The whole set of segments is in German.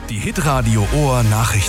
Die Hitradio Ohr Nachrichten.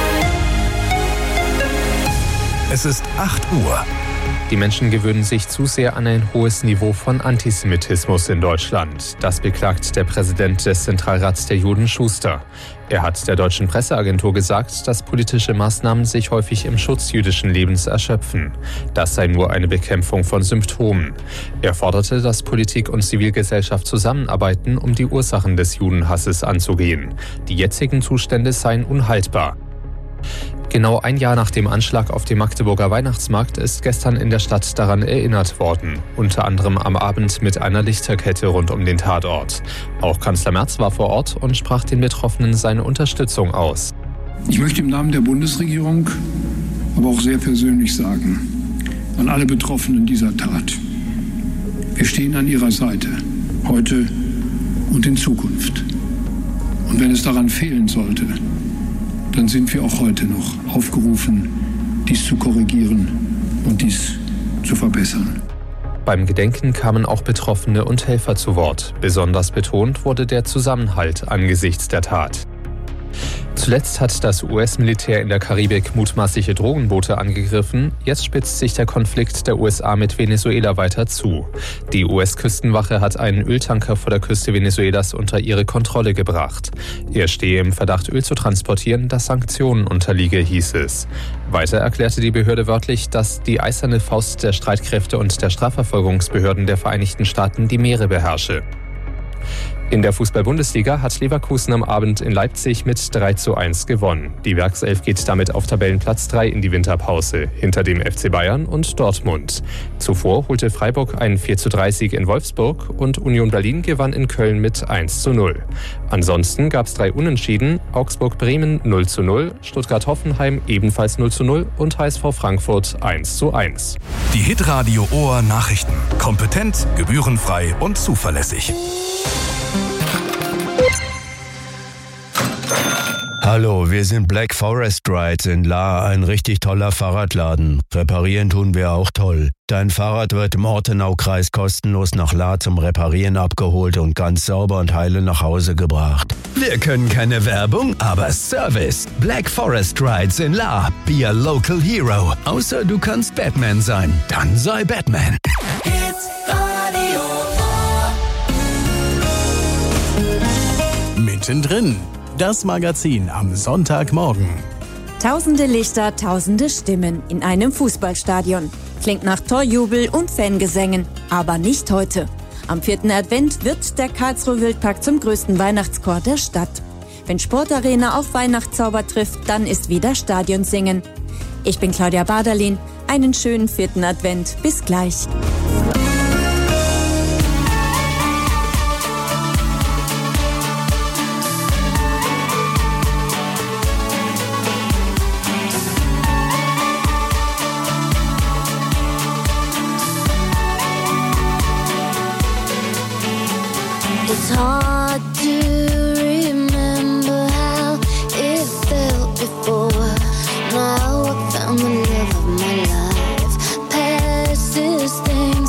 Es ist 8 Uhr. Die Menschen gewöhnen sich zu sehr an ein hohes Niveau von Antisemitismus in Deutschland. Das beklagt der Präsident des Zentralrats der Juden, Schuster. Er hat der deutschen Presseagentur gesagt, dass politische Maßnahmen sich häufig im Schutz jüdischen Lebens erschöpfen. Das sei nur eine Bekämpfung von Symptomen. Er forderte, dass Politik und Zivilgesellschaft zusammenarbeiten, um die Ursachen des Judenhasses anzugehen. Die jetzigen Zustände seien unhaltbar. Genau ein Jahr nach dem Anschlag auf dem Magdeburger Weihnachtsmarkt ist gestern in der Stadt daran erinnert worden. Unter anderem am Abend mit einer Lichterkette rund um den Tatort. Auch Kanzler Merz war vor Ort und sprach den Betroffenen seine Unterstützung aus. Ich möchte im Namen der Bundesregierung, aber auch sehr persönlich sagen, an alle Betroffenen dieser Tat: Wir stehen an Ihrer Seite, heute und in Zukunft. Und wenn es daran fehlen sollte, dann sind wir auch heute noch aufgerufen, dies zu korrigieren und dies zu verbessern. Beim Gedenken kamen auch Betroffene und Helfer zu Wort. Besonders betont wurde der Zusammenhalt angesichts der Tat. Zuletzt hat das US-Militär in der Karibik mutmaßliche Drogenboote angegriffen. Jetzt spitzt sich der Konflikt der USA mit Venezuela weiter zu. Die US-Küstenwache hat einen Öltanker vor der Küste Venezuelas unter ihre Kontrolle gebracht. Er stehe im Verdacht, Öl zu transportieren, das Sanktionen unterliege, hieß es. Weiter erklärte die Behörde wörtlich, dass die eiserne Faust der Streitkräfte und der Strafverfolgungsbehörden der Vereinigten Staaten die Meere beherrsche. In der Fußball-Bundesliga hat Leverkusen am Abend in Leipzig mit 3:1 gewonnen. Die Werkself geht damit auf Tabellenplatz 3 in die Winterpause, hinter dem FC Bayern und Dortmund. Zuvor holte Freiburg einen 4:3-Sieg in Wolfsburg und Union Berlin gewann in Köln mit 1:0. Ansonsten gab es 3 Unentschieden: Augsburg-Bremen 0:0, Stuttgart-Hoffenheim ebenfalls 0:0 und HSV Frankfurt 1:1. Die Hitradio Ohr Nachrichten. Kompetent, gebührenfrei und zuverlässig. Hallo, wir sind Black Forest Rides in La, ein richtig toller Fahrradladen. Reparieren tun wir auch toll. Dein Fahrrad wird im Ortenaukreis kostenlos nach La zum Reparieren abgeholt und ganz sauber und heile nach Hause gebracht. Wir können keine Werbung, aber Service. Black Forest Rides in La. Be a local hero. Außer du kannst Batman sein. Dann sei Batman. Mittendrin. Das Magazin am Sonntagmorgen. Tausende Lichter, tausende Stimmen in einem Fußballstadion. Klingt nach Torjubel und Fangesängen, aber nicht heute. Am 4. Advent wird der Karlsruher Wildpark zum größten Weihnachtschor der Stadt. Wenn Sportarena auf Weihnachtszauber trifft, dann ist wieder Stadionsingen. Ich bin Claudia Baderlin. Einen schönen 4. Advent. Bis gleich. It's hard to remember how it felt before. Now I found the love of my life. Past is things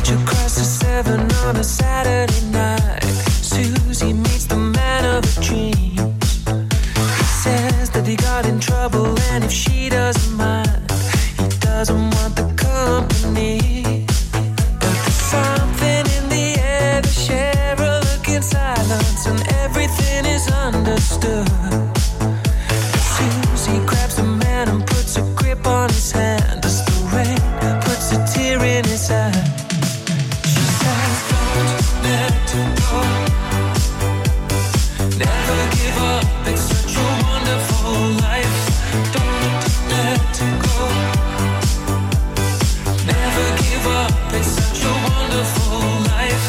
Church across the 7 on a Saturday night. Susie meets the man of her dreams. He says that he got in trouble and if she doesn't mind, he doesn't want the company. But there's something in the air, they share a look in silence and everything is understood. Susie grabs the man and puts a grip on his hand as the rain puts a tear in his eye. She says, don't let go, never give up, it's such a wonderful life. Don't let go, never give up, it's such a wonderful life.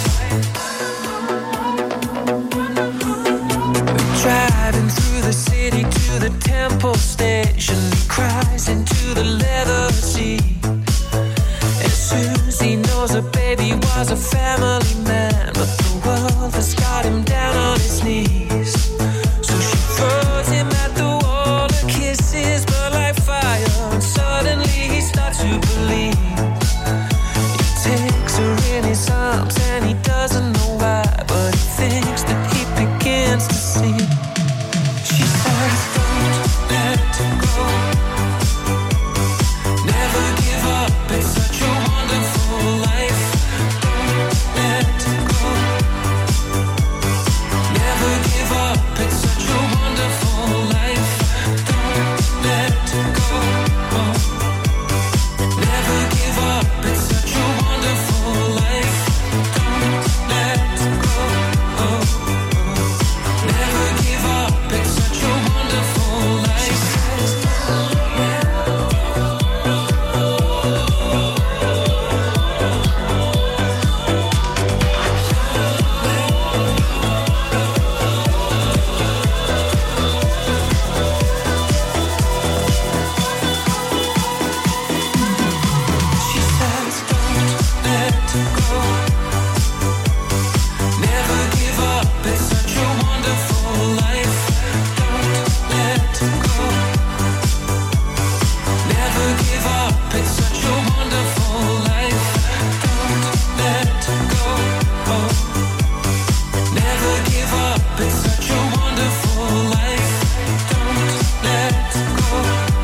We're driving through the city to the Temple Station. He cries into the leather seat. And Susie knows her baby was a family man, but the world has got him down on his knees. So she throws him at the wall, her kisses burn like fire, and suddenly he starts to believe. He takes her in his arms and he doesn't know why, but he thinks that he begins to see. She says, don't let go, never give up, it's such a wonderful life. Don't let go, never give up, it's such a wonderful life. Don't let go, never give up, it's such a wonderful life. Don't let go, never give up, it's such a wonderful life. She says, don't let go, never give up, it's such a wonderful life. Don't let go, never give up, it's such a wonderful life. Don't let go, never give up, it's such a wonderful life. Don't let go,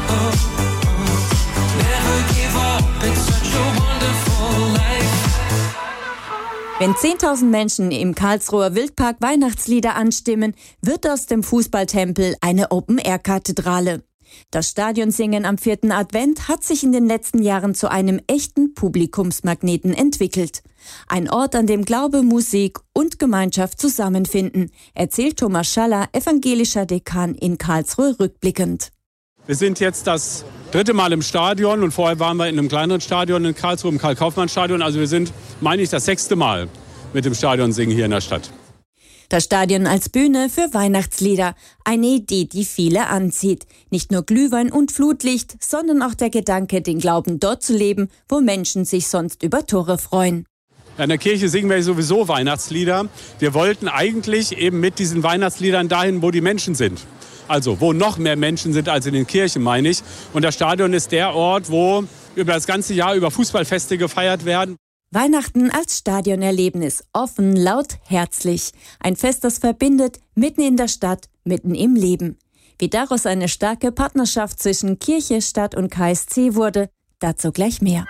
never give up, it's such a wonderful life. Wenn 10.000 Menschen im Karlsruher Wildpark Weihnachtslieder anstimmen, wird aus dem Fußballtempel eine Open-Air-Kathedrale. Das Stadionsingen am 4. Advent hat sich in den letzten Jahren zu einem echten Publikumsmagneten entwickelt. Ein Ort, an dem Glaube, Musik und Gemeinschaft zusammenfinden, erzählt Thomas Schaller, evangelischer Dekan in Karlsruhe, rückblickend. Wir sind jetzt das 3. Mal im Stadion und vorher waren wir in einem kleineren Stadion in Karlsruhe, im Karl-Kaufmann-Stadion. Also wir sind, meine ich, das 6. Mal mit dem Stadionsingen hier in der Stadt. Das Stadion als Bühne für Weihnachtslieder. Eine Idee, die viele anzieht. Nicht nur Glühwein und Flutlicht, sondern auch der Gedanke, den Glauben dort zu leben, wo Menschen sich sonst über Tore freuen. In der Kirche singen wir sowieso Weihnachtslieder. Wir wollten eigentlich eben mit diesen Weihnachtsliedern dahin, wo die Menschen sind. Also wo noch mehr Menschen sind als in den Kirchen, meine ich. Und das Stadion ist der Ort, wo über das ganze Jahr über Fußballfeste gefeiert werden. Weihnachten als Stadionerlebnis, offen, laut, herzlich. Ein Fest, das verbindet, mitten in der Stadt, mitten im Leben. Wie daraus eine starke Partnerschaft zwischen Kirche, Stadt und KSC wurde, dazu gleich mehr.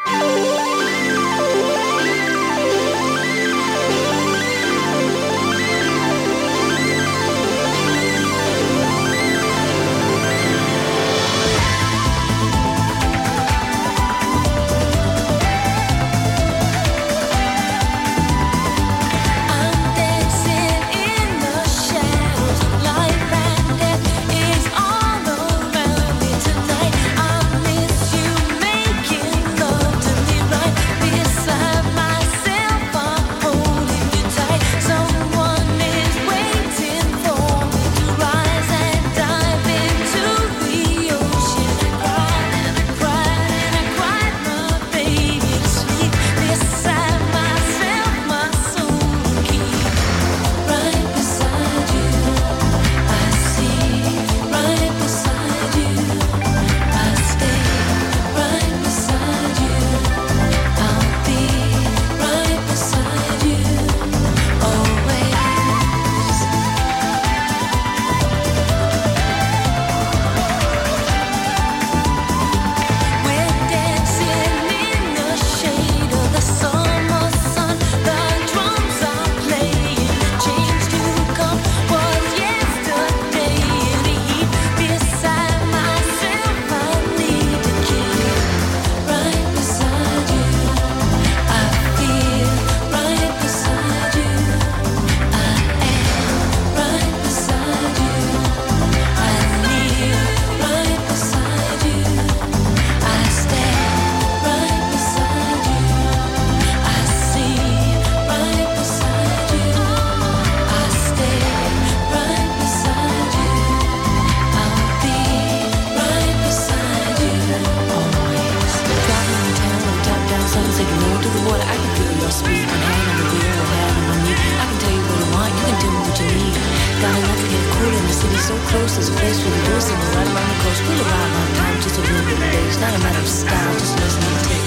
All around me tonight. I miss you making love. so close, there's a place where we do something right along the coast. We'll arrive on time, just a little bit late. It's not a matter of style, just listen and taste.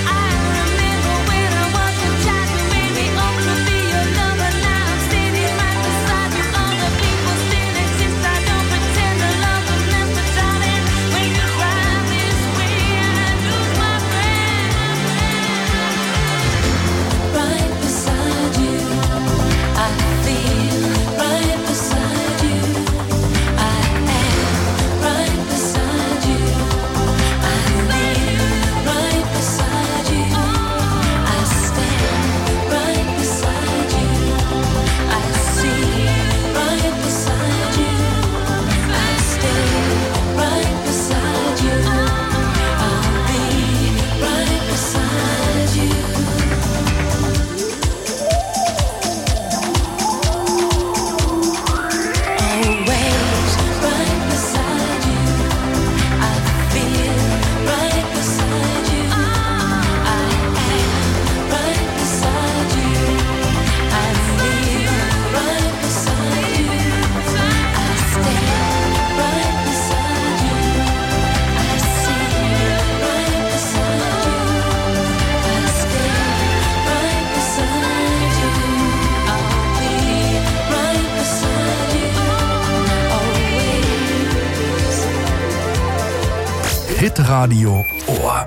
Hitradio Ohr.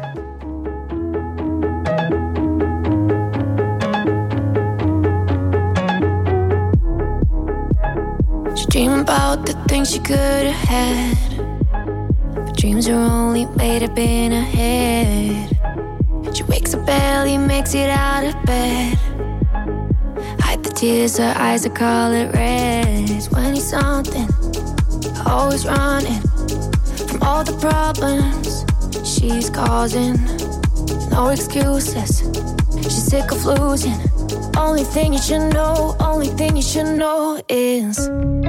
She dream about the things she could have had, but dreams are only made up in her head. She wakes up barely, makes it out of bed. Hide the tears, her eyes are color red. 20-something, always running from all the problems she's causing. No excuses, she's sick of losing. Only thing you should know, only thing you should know is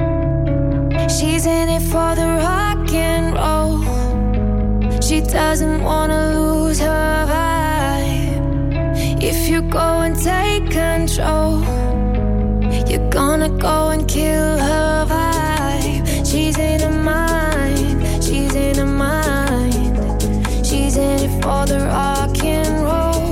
she's in it for the rock and roll. She doesn't wanna lose her vibe. If you go and take control, you're gonna go and kill her vibe. She's in her mind, she's in her mind. She's in it for the rock and roll.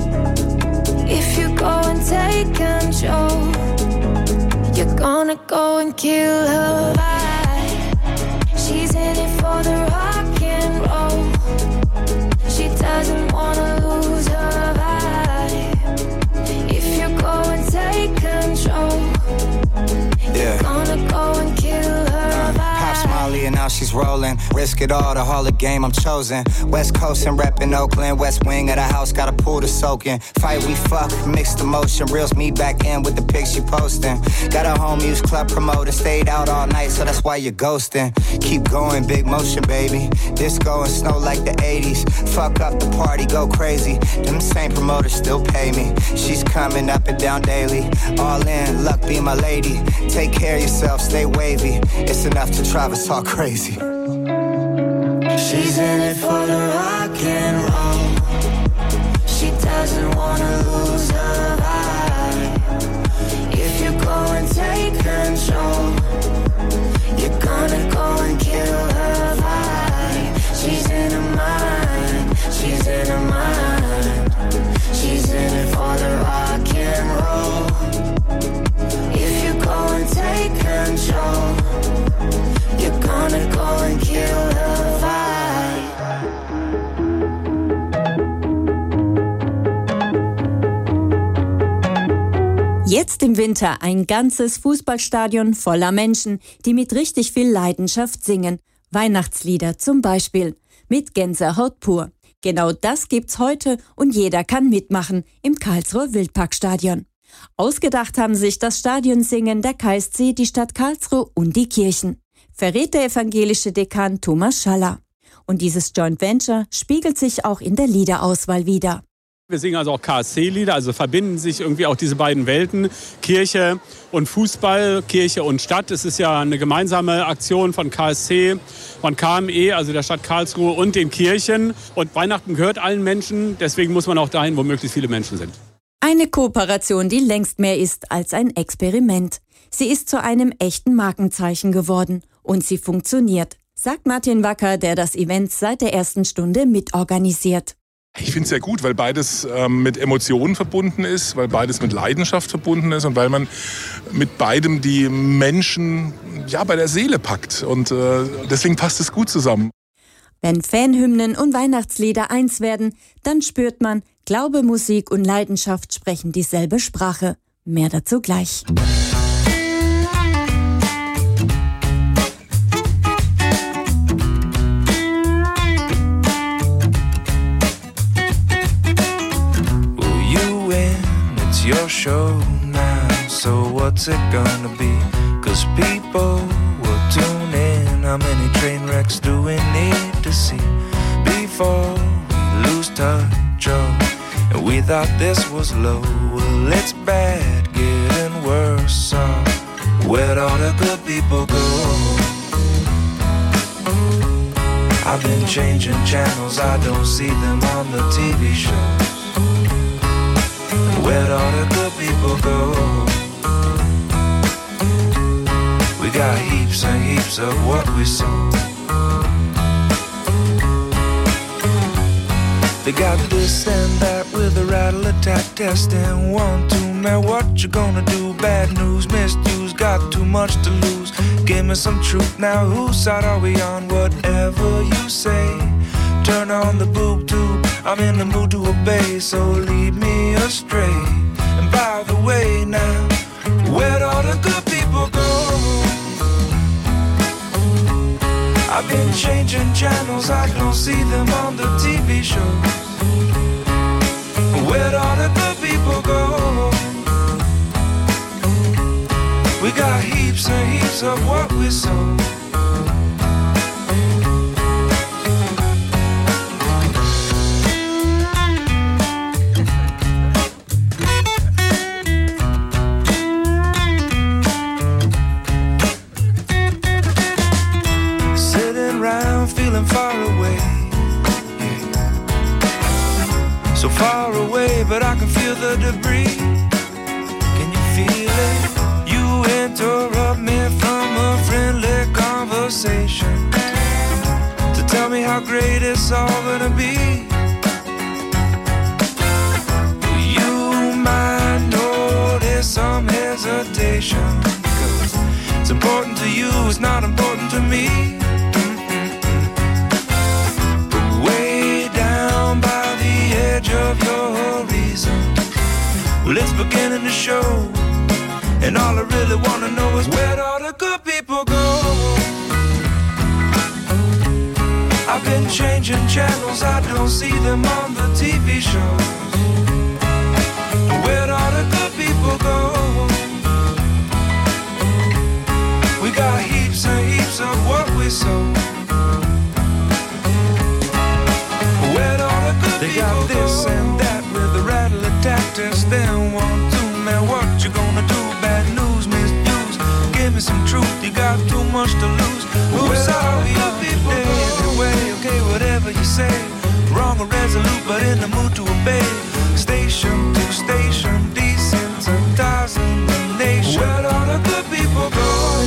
If you go and take control, you're gonna go and kill her vibe. She's in it for the rock and roll. She doesn't wanna lose her vibe. If you go and take control, you're gonna go and kill her vibe. Pops Molly and now she's rolling. Risk it all, the Hall of Game I'm chosen. West Coast and reppin' Oakland. West wing of the house, got a pool to soak in. Fight we fuck, mixed emotion. Reels me back in with the pics you posting. Got a home use club promoter. Stayed out all night, so that's why you're ghosting. Keep going, big motion, baby. Disco and snow like the 80s. Fuck up the party, go crazy. Them same promoters still pay me. She's coming up and down daily. All in, luck be my lady. Take care of yourself, stay wavy. It's enough to drive us all crazy. She's in it for the rock and roll. She doesn't wanna lose her vibe. If you go and take control, you're gonna go and kill her vibe. She's in her mind, she's in her mind. She's in it for the rock and roll. If you go and take control, you're gonna go and kill her vibe. Jetzt im Winter ein ganzes Fußballstadion voller Menschen, die mit richtig viel Leidenschaft singen. Weihnachtslieder zum Beispiel. Mit Gänsehaut pur. Genau das gibt's heute und jeder kann mitmachen im Karlsruher Wildparkstadion. Ausgedacht haben sich das Stadionsingen der KSC, die Stadt Karlsruhe und die Kirchen. Verrät der evangelische Dekan Thomas Schaller. Und dieses Joint Venture spiegelt sich auch in der Liederauswahl wider. Wir singen also auch KSC-Lieder, also verbinden sich irgendwie auch diese beiden Welten, Kirche und Fußball, Kirche und Stadt. Es ist ja eine gemeinsame Aktion von KSC, von KME, also der Stadt Karlsruhe und den Kirchen. Und Weihnachten gehört allen Menschen, deswegen muss man auch dahin, wo möglichst viele Menschen sind. Eine Kooperation, die längst mehr ist als ein Experiment. Sie ist zu einem echten Markenzeichen geworden Und sie funktioniert, sagt Martin Wacker, der das Event seit der ersten Stunde mitorganisiert. Ich finde es sehr gut, weil beides mit Emotionen verbunden ist, weil beides mit Leidenschaft verbunden ist und weil man mit beidem die Menschen bei der Seele packt. Und deswegen passt es gut zusammen. Wenn Fanhymnen und Weihnachtslieder eins werden, dann spürt man, Glaube, Musik und Leidenschaft sprechen dieselbe Sprache. Mehr dazu gleich. Your show now, so what's it gonna be? 'Cause people will tune in. How many train wrecks do we need to see before we lose touch? Oh, and we thought this was low. Well, it's bad, getting worse. So where'd all the good people go? I've been changing channels, I don't see them on the TV shows. Where'd all the good people go? We got heaps and heaps of what we sow. They got this and that with a rattle attack testing. 1, 2, man, what you gonna do? Bad news, misuse, got too much to lose. Give me some truth now, whose side are we on? Whatever you say, turn on the boob tube. I'm in the mood to obey, so lead me astray. And by the way now, where'd all the good people go? I've been changing channels, I don't see them on the TV shows. Where'd all the good people go? We got heaps and heaps of what we sow. Far away, so far away, but I can feel the debris. Can you feel it? You interrupt me from a friendly conversation to tell me how great it's all gonna be. You might notice some hesitation, 'cause it's important to you, it's not important to me. Of your reason, well, it's beginning to show, and all I really wanna know is where'd all the good people go? I've been changing channels, I don't see them on the TV shows. Where'd all the good people go? We got heaps and heaps of what we sow. They got this and that with a rattle attack test. Then 1, 2, man, what you gonna do? Bad news, misuse. Give me some truth, you got too much to lose. Who's sorry of people anyway? Okay, whatever you say. Wrong or resolute, but in the mood to obey. Station to station, desensitizing the nation. Where'd all the good people go?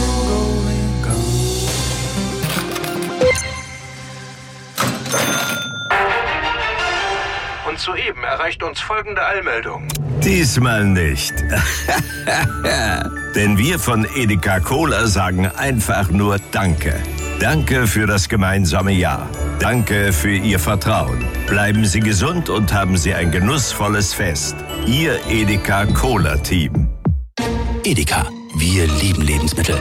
Und soeben erreicht uns folgende Eilmeldung. Diesmal nicht. Denn wir von Edeka Cola sagen einfach nur Danke. Danke für das gemeinsame Jahr. Danke für Ihr Vertrauen. Bleiben Sie gesund und haben Sie ein genussvolles Fest. Ihr Edeka Cola Team. Edeka, wir lieben Lebensmittel.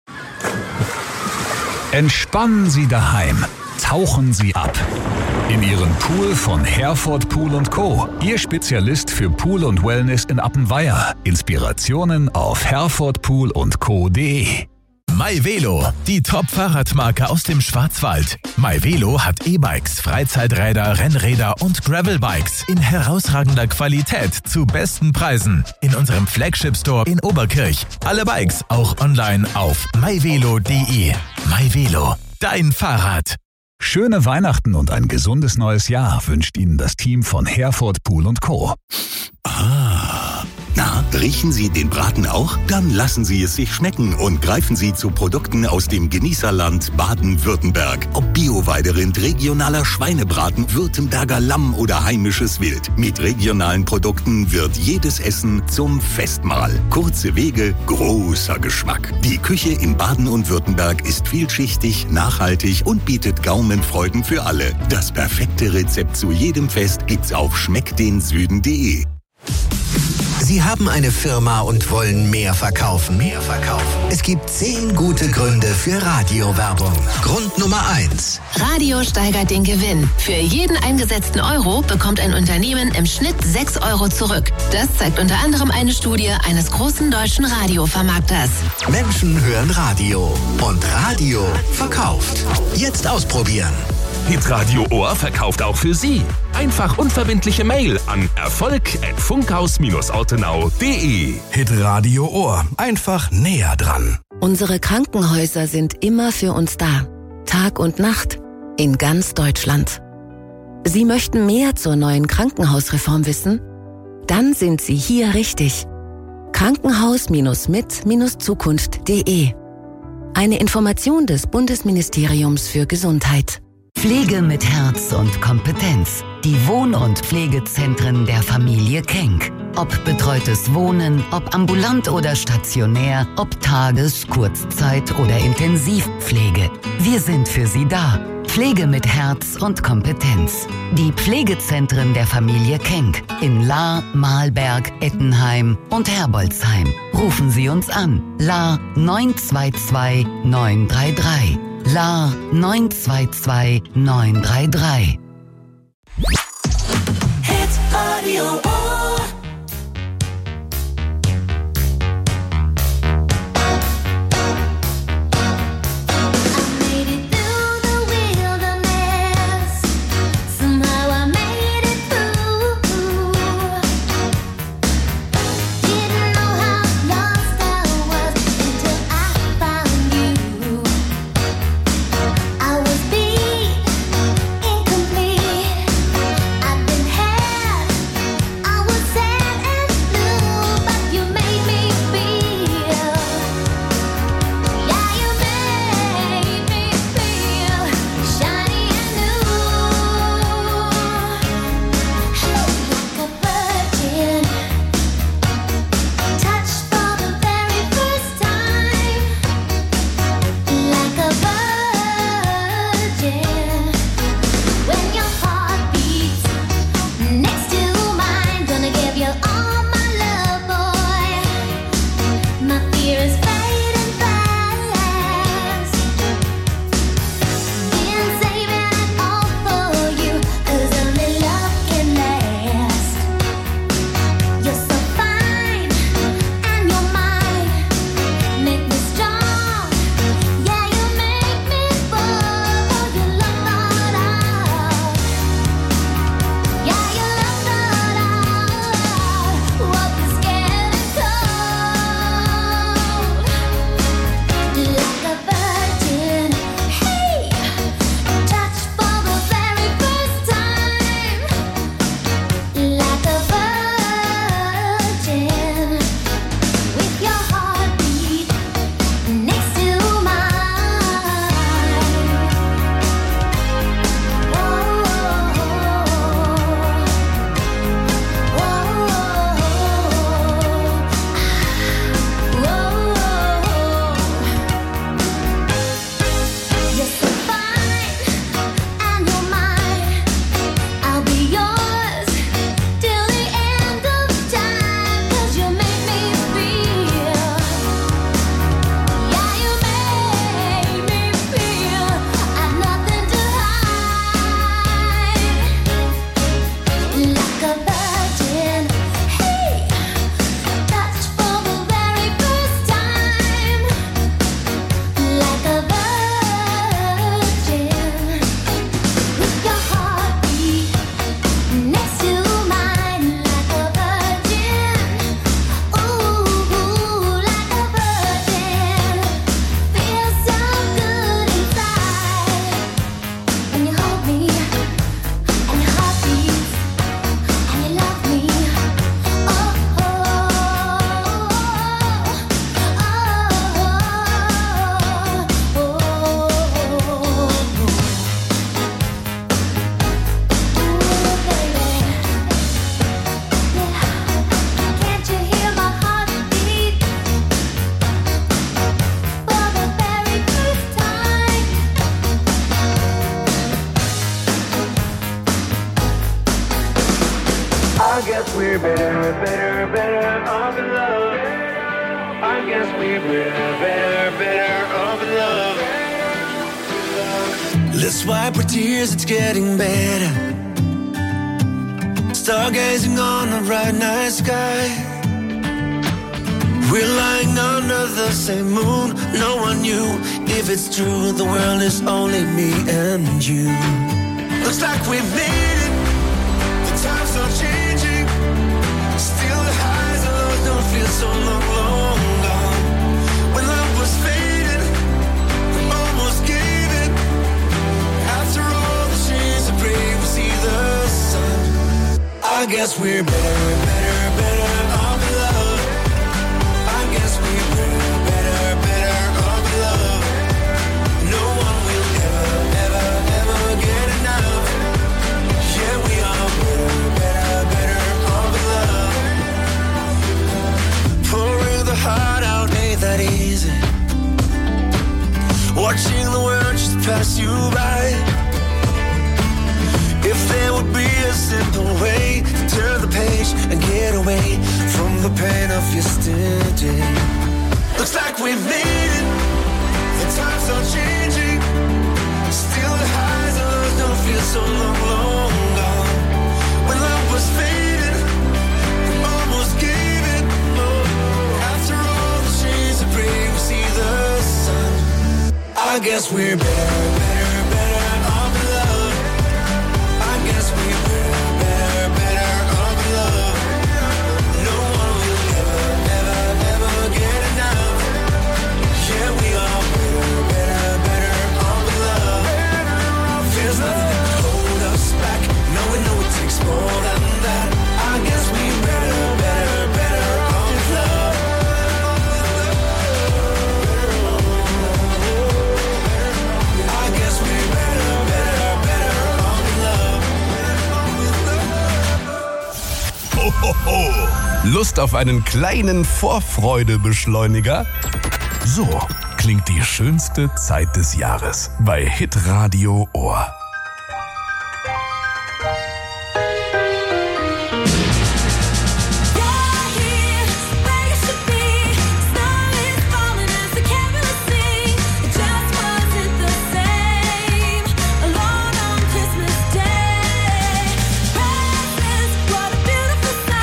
Entspannen Sie daheim. Tauchen Sie ab. In Ihren Pool von Herford Pool & Co. Ihr Spezialist für Pool und Wellness in Appenweier. Inspirationen auf herfordpoolundco.de. MyVelo, die Top-Fahrradmarke aus dem Schwarzwald. MyVelo hat E-Bikes, Freizeiträder, Rennräder und Gravelbikes in herausragender Qualität zu besten Preisen. In unserem Flagship-Store in Oberkirch. Alle Bikes auch online auf myvelo.de. MyVelo, dein Fahrrad. Schöne Weihnachten und ein gesundes neues Jahr wünscht Ihnen das Team von Herford Pool & Co. Ah, na, Riechen Sie den Braten auch? Dann lassen Sie es sich schmecken und greifen Sie zu Produkten aus dem Genießerland Baden-Württemberg. Ob Bio-Weiderind, regionaler Schweinebraten, Württemberger Lamm oder heimisches Wild. Mit regionalen Produkten wird jedes Essen zum Festmahl. Kurze Wege, großer Geschmack. Die Küche in Baden und Württemberg ist vielschichtig, nachhaltig und bietet Gaumenfreuden für alle. Das perfekte Rezept zu jedem Fest gibt's auf schmeckdensüden.de. Sie haben eine Firma und wollen mehr verkaufen. Es gibt 10 gute Gründe für Radiowerbung. Grund Nummer 1. Radio steigert den Gewinn. Für jeden eingesetzten Euro bekommt ein Unternehmen im Schnitt 6 Euro zurück. Das zeigt unter anderem eine Studie eines großen deutschen Radiovermarkters. Menschen hören Radio und Radio verkauft. Jetzt ausprobieren. Hitradio Ohr verkauft auch für Sie. Einfach unverbindliche Mail an erfolg@funkhaus-ortenau.de. Hitradio Ohr. Einfach näher dran. Unsere Krankenhäuser sind immer für uns da. Tag und Nacht. In ganz Deutschland. Sie möchten mehr zur neuen Krankenhausreform wissen? Dann sind Sie hier richtig. Krankenhaus-mit-zukunft.de. Eine Information des Bundesministeriums für Gesundheit. Pflege mit Herz und Kompetenz. Die Wohn- und Pflegezentren der Familie Kenck. Ob betreutes Wohnen, ob ambulant oder stationär, ob Tages-, Kurzzeit- oder Intensivpflege. Wir sind für Sie da. Pflege mit Herz und Kompetenz. Die Pflegezentren der Familie Kenck in Lahr, Mahlberg, Ettenheim und Herbolzheim. Rufen Sie uns an. Lahr 922 933. Lahr 922 933. Hitradio Ohr. I better off in love. I guess we're better off in love. Let's wipe our tears, it's getting better. Stargazing on a bright night sky. We're lying under the same moon. No one knew if it's true. The world is only me and you. Looks like we made it. The times are changing. Still the highs and lows don't feel so long gone. When love was fading, we almost gave it. After all the shades of gray, we see the sun. I guess we're better off in love. I guess we're better off in love. No one will ever get enough. Yeah, we are better off in love. Pouring the heart out ain't that easy. Watching the world just pass you by. If there would be a simple way to turn the page and get away from the pain of yesterday. Looks like we made it. The times are changing. Still the highs and lows don't feel so long gone. When love was fading, we almost gave it. After all the shades of gray, we see the sun. I guess we're better off in love. I guess we're better off in love. No one will ever get enough. Yeah, we are better off in love. There's nothing that can hold us back. No, we know it takes more than that. I guess we're better off in love. I guess we're better off in love. Ho, ho, ho. Lust auf einen kleinen Vorfreudebeschleuniger? So klingt die schönste Zeit des Jahres bei Hitradio Ohr.